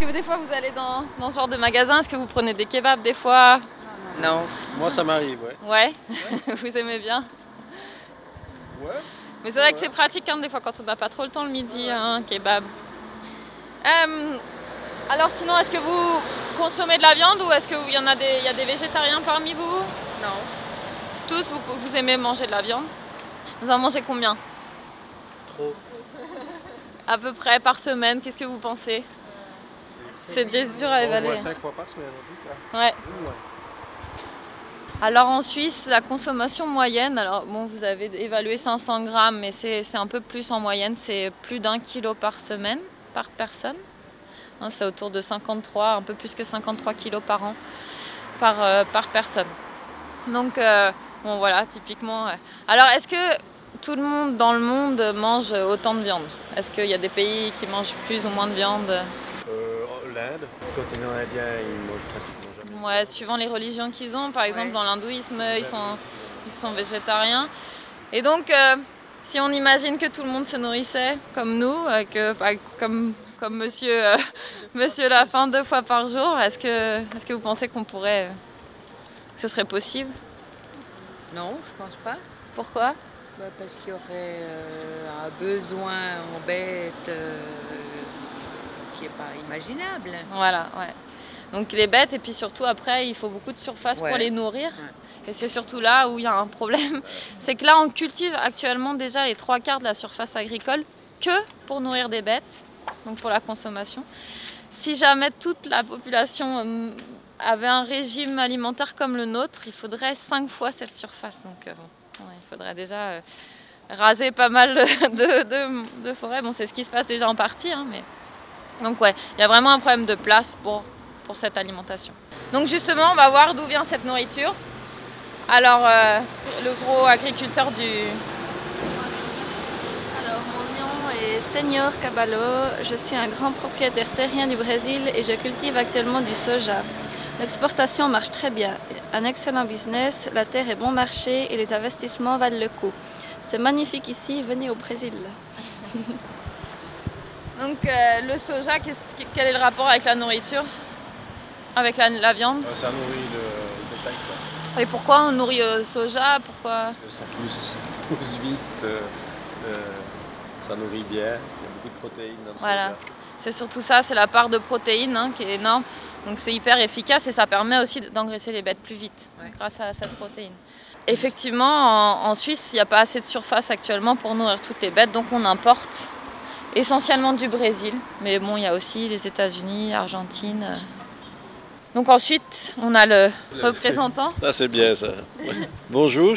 que des fois vous allez dans ce genre de magasin, est-ce que vous prenez des kebabs des fois? Non. Moi, ça m'arrive, ouais. Ouais, vous aimez bien. Ouais. Mais c'est vrai que c'est pratique des fois quand on n'a pas trop le temps le midi, un kebab. Alors sinon, est-ce que vous consommez de la viande ou est-ce qu'il y a des végétariens parmi vous? Non. Tous, vous aimez manger de la viande? Vous en mangez combien? Trop. À peu près par semaine, qu'est-ce que vous pensez? C'est dur à Au évaluer. moins 5 fois par semaine, en tout cas. Ouais. Ouais. Alors en Suisse, la consommation moyenne, alors bon, vous avez évalué 500 grammes, mais c'est un peu plus en moyenne, c'est plus d'1 kilo par semaine, par personne. C'est autour de 53, un peu plus que 53 kilos par an, par personne. Donc, bon voilà, typiquement. Alors, est-ce que tout le monde dans le monde mange autant de viande? Est-ce qu'il y a des pays qui mangent plus ou moins de viande? L'Inde, le continent indien, ils mangent pratiquement jamais. Ouais, suivant les religions qu'ils ont. Par exemple, dans l'hindouisme, ils sont végétariens. Et donc, si on imagine que tout le monde se nourrissait comme nous, comme monsieur Lafin 2 fois par jour, est-ce que vous pensez que ce serait possible? Non, je pense pas. Pourquoi? Parce qu'il y aurait un besoin en bête qui n'est pas imaginable. Voilà, ouais. Donc les bêtes, et puis surtout après, il faut beaucoup de surface pour les nourrir. Ouais. Et c'est surtout là où il y a un problème. C'est que là, on cultive actuellement déjà les 3/4 de la surface agricole que pour nourrir des bêtes, donc pour la consommation. Si jamais toute la population avait un régime alimentaire comme le nôtre, il faudrait 5 fois cette surface. Donc il faudrait déjà raser pas mal de forêts. Bon, c'est ce qui se passe déjà en partie, mais... Donc ouais, il y a vraiment un problème de place pour cette alimentation. Donc justement, on va voir d'où vient cette nourriture. Alors, le gros agriculteur Alors, mon nom est Senhor Caballo. Je suis un grand propriétaire terrien du Brésil et je cultive actuellement du soja. L'exportation marche très bien. Un excellent business, la terre est bon marché et les investissements valent le coup. C'est magnifique ici, venez au Brésil. Donc le soja, quel est le rapport avec la nourriture? Avec la viande? Ça nourrit le bétail, quoi. Et pourquoi on nourrit soja? Pourquoi? Parce que ça pousse vite, ça nourrit bien, il y a beaucoup de protéines dans le soja. C'est surtout ça, c'est la part de protéines qui est énorme. Donc c'est hyper efficace et ça permet aussi d'engraisser les bêtes plus vite grâce à cette protéine. Effectivement, en Suisse, il n'y a pas assez de surface actuellement pour nourrir toutes les bêtes, donc on importe essentiellement du Brésil. Mais bon, il y a aussi les États-Unis, l'Argentine. Donc ensuite, on a le représentant. Ah, c'est bien ça. Bonjour,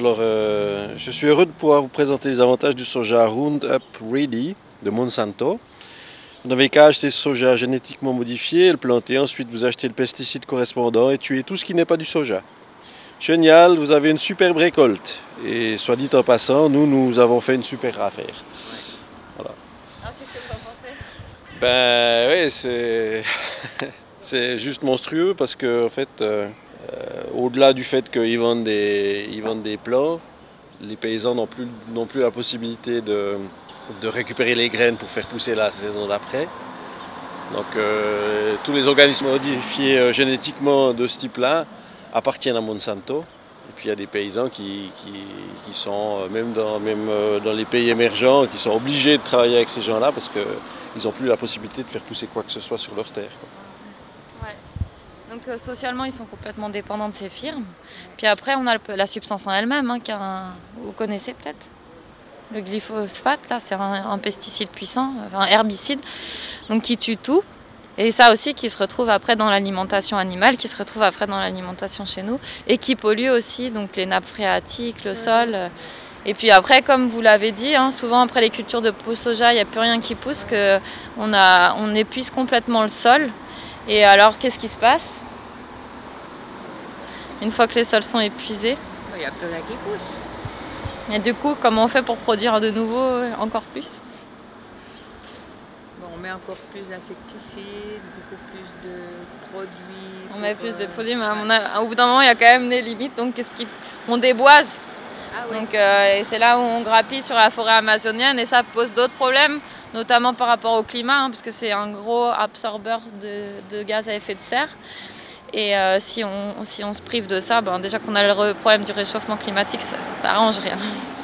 je suis heureux de pouvoir vous présenter les avantages du soja Roundup Ready de Monsanto. Vous n'avez qu'à acheter ce soja génétiquement modifié, le planter, ensuite vous achetez le pesticide correspondant et tuer tout ce qui n'est pas du soja. Génial, vous avez une superbe récolte. Et soit dit en passant, nous avons fait une super affaire. Voilà. Alors qu'est-ce que vous en pensez? Ben oui, c'est juste monstrueux parce que en fait, au-delà du fait qu'ils vendent des plants, les paysans n'ont plus la possibilité de récupérer les graines pour faire pousser la saison d'après. Donc tous les organismes modifiés génétiquement de ce type-là appartiennent à Monsanto. Et puis il y a des paysans qui sont, même dans les pays émergents, qui sont obligés de travailler avec ces gens-là parce qu'ils n'ont plus la possibilité de faire pousser quoi que ce soit sur leur terre. Ouais. Donc socialement, ils sont complètement dépendants de ces firmes. Puis après, on a la substance en elle-même, vous connaissez peut-être. Le glyphosate, là, c'est un pesticide puissant, un herbicide, donc qui tue tout. Et ça aussi qui se retrouve après dans l'alimentation animale, qui se retrouve après dans l'alimentation chez nous, et qui pollue aussi donc les nappes phréatiques, le sol. Et puis après, comme vous l'avez dit, souvent après les cultures de soja, il n'y a plus rien qui pousse, on épuise complètement le sol. Et alors, qu'est-ce qui se passe? Une fois que les sols sont épuisés, Il n'y a plus rien qui pousse. Et du coup, comment on fait pour produire de nouveau encore plus? On met encore plus d'insecticides, beaucoup plus de produits. On met plus de produits, mais au bout d'un moment, il y a quand même des limites. Donc, on déboise. Donc, et c'est là où on grappille sur la forêt amazonienne et ça pose d'autres problèmes. notamment par rapport au climat, parce que c'est un gros absorbeur de gaz à effet de serre. Et si on se prive de ça, déjà qu'on a le problème du réchauffement climatique, ça arrange rien.